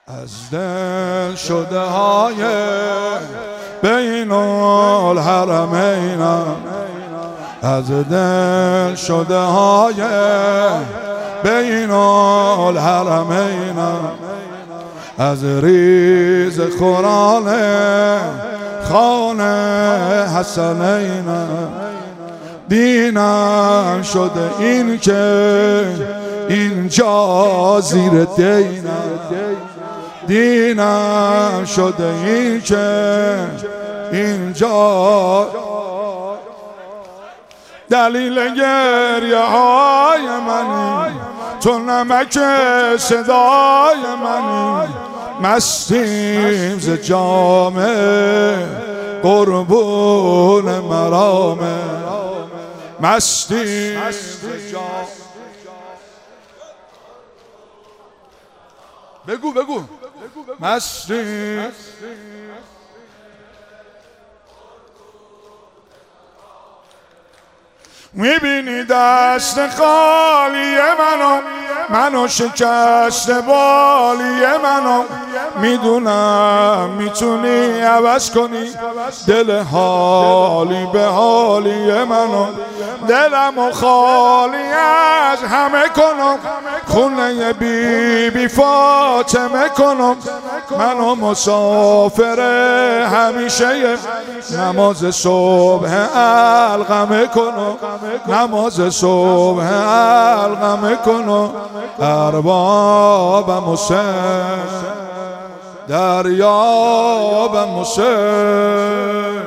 از دل شده های بین الحرمینم، از دل شده های بین الحرمینم، از ریز قرآن خانه حسنینم. دینم شده این که اینجا زیر دینم، دینم شده این که اینجا دلیل گریه های منی، تو نمک صدای منی، مستیم ز جامه قربون مرامه، مستیم ز جامه. بگو مستیم. میبینی دست خالی منو شکست بالی منو، میدونم میتونی عوض کنی دل حالی به حالی منو، دلمو خالی از همه کنم، خونه بی فاطمه کنم، منو مسافر همیشه نماز صبح القمه کنم، نماز صبح القمه کنم. اربابم حسین دریابم حسین.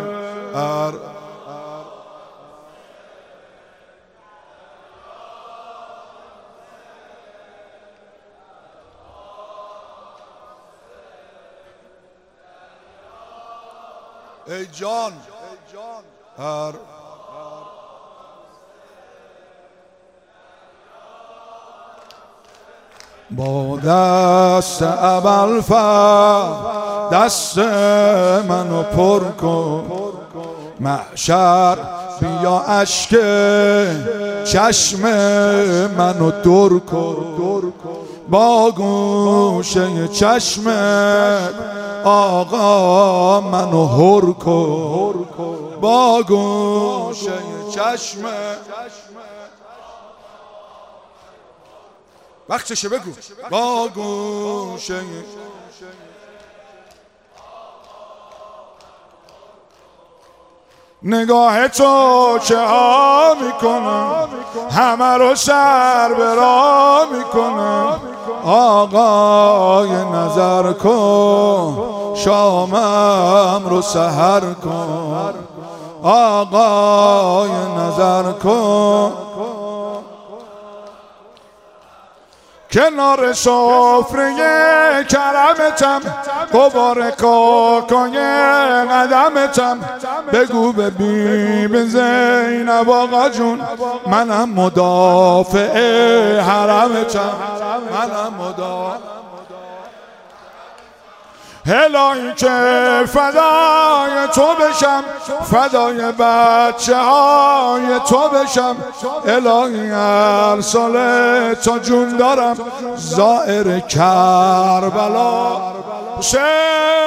ای جان با دست ابوالفضل دست منو پر کن، محشر بیا اشک چشم منو دور کن، با گوشه چشم آقا منو هر کن، با گوشه چشم. وقتشه بگو. با گوشه نگاه تو چه ها میکنم، همه رو سر به راه میکنم. آقای نظر کن شامم رو سحر کن، آقای نظر کن. کنار سفره کرمتم، غبار کاکای قدمتم، بگو به بی زینب آقا جون منم مدافع حرمتم، منم مدافع. الهی که فدای تو بشم، فدای بچه های تو بشم، الهی هر ساله تا جون دارم زائر کربلا.